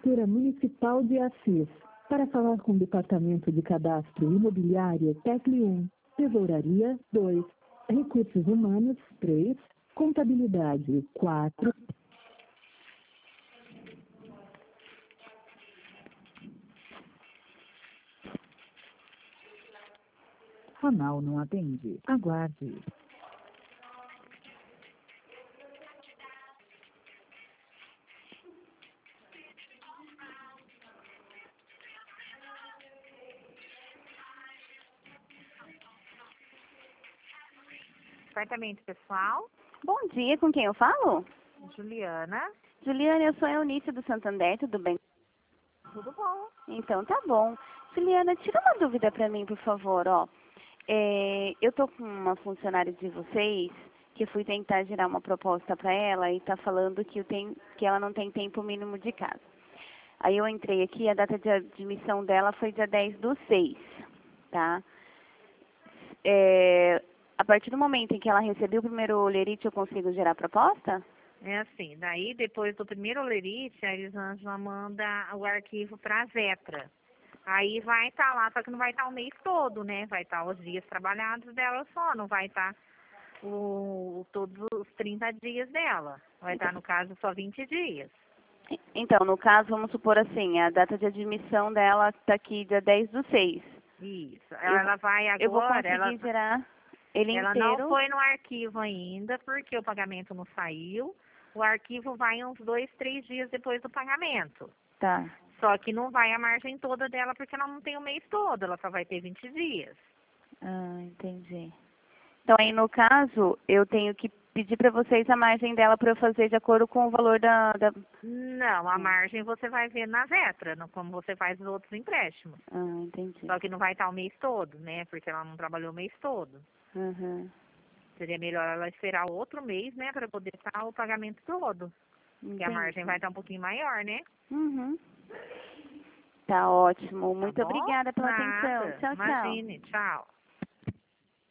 Financeira Municipal de Assis. Para falar com o Departamento de Cadastro Imobiliário, tecle 1. Tesouraria, 2. Recursos Humanos, 3. Contabilidade, 4. Ramal não atende. Aguarde. Departamento pessoal, Bom dia, com quem eu falo? Juliana, Juliana, eu sou a Eunice do Santander, tudo bem? tudo bom? Então tá bom. Juliana, tira uma dúvida pra mim, por favor, ó. Eu tô com uma funcionária de vocês que eu fui tentar gerar uma proposta pra ela e tá falando que ela não tem tempo mínimo de casa. Aí eu entrei aqui, a data de admissão dela foi dia 10/6, tá? A partir do momento em que ela recebeu o primeiro olerite, eu consigo gerar a proposta? É assim, daí depois do primeiro olerite, a Elisângela manda o arquivo para a Vetra. Aí vai estar lá, só que não vai estar o mês todo, né? Vai estar os dias trabalhados dela só, não vai estar todos os 30 dias dela. Vai estar, no caso, só 20 dias. Então, no caso, vamos supor assim, a data de admissão dela está aqui dia 10/6. Isso. Ela vai agora. Eu vou conseguir gerar ele Ela inteiro. não foi no arquivo ainda, porque o pagamento não saiu. O arquivo vai uns 2, 3 dias depois do pagamento. Tá. Só que não vai a margem toda dela, porque ela não tem o mês todo, ela só vai ter 20 dias. Ah, entendi. Então, aí no caso, eu tenho que pedir para vocês a margem dela para eu fazer de acordo com o valor da... Não, a margem você vai ver na Vetra, como você faz nos outros empréstimos. Ah, entendi. Só que não vai estar o mês todo, né? Porque ela não trabalhou o mês todo. Uhum. Seria melhor ela esperar o outro mês, né? Para poder estar o pagamento todo. Porque a margem vai estar um pouquinho maior, né? Uhum. Tá ótimo. Muito Tá bom? obrigada pela Nada. atenção. Tchau, tchau. Imagine. Tchau.